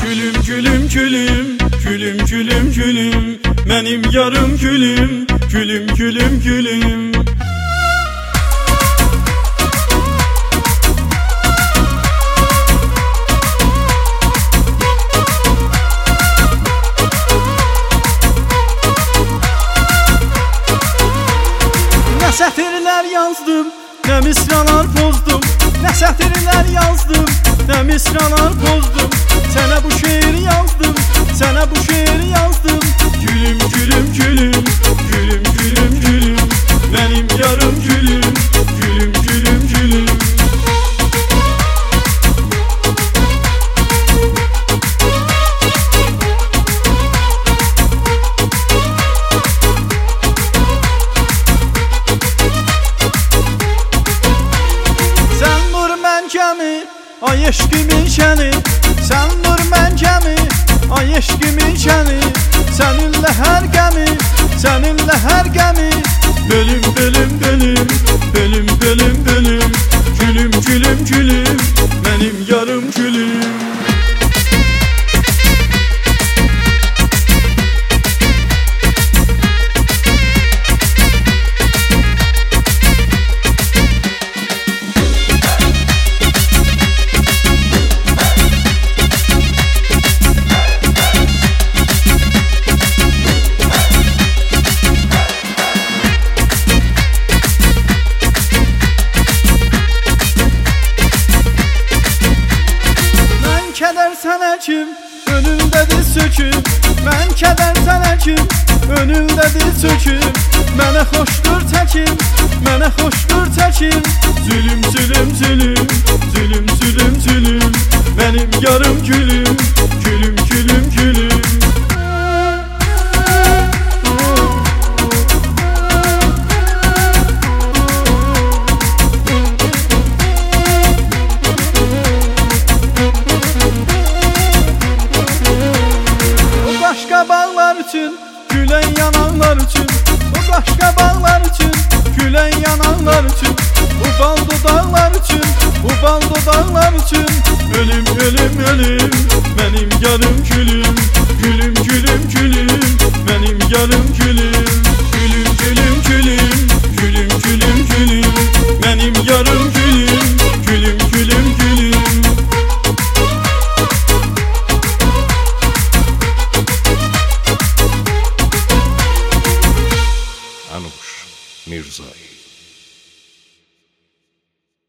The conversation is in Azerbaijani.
Gülüm gülüm gülüm, gülüm gülüm gülüm, benim yarım gülüm, gülüm gülüm gülüm. Ne sətirlər yazdım, ne misralar pozdum. Ne sətirlər yazdım, ne misralar pozdum. Sənə bu şeiri yazdım, sənə bu şeiri yazdım. Gülüm gülüm gülüm, gülüm gülüm gülüm, benim yarım gülüm, gülüm gülüm gülüm. Sən nur məncəmi, ay eşqimin şəni. Sən nur məncəmi, ay eşqimin şəni. Səninlə hər qəmi, səninlə hər qəmi. Bölüm bölüm bölüm, bölüm bölüm bölüm, gülüm gülüm gülüm, benim yarım gülüm. Kədər sənə kim, önündədir söküm. Mən kədər sənə kim, önündədir söküm. Mənə xoşdur təkim, mənə xoşdur təkim. Zülüm zülüm zülüm, zülüm zülüm zülüm, benim yarım gülüm, gülüm gülüm gülüm. Başka bağlar için, gülen yananlar için. Bu başka bağlar için, gülen yananlar için. Bu bal dudaklar için, bu bal dudaklar için. Ölüm ölüm ölüm, benim yarım gülüm, gülüm gülüm gülüm, benim yarım gülüm.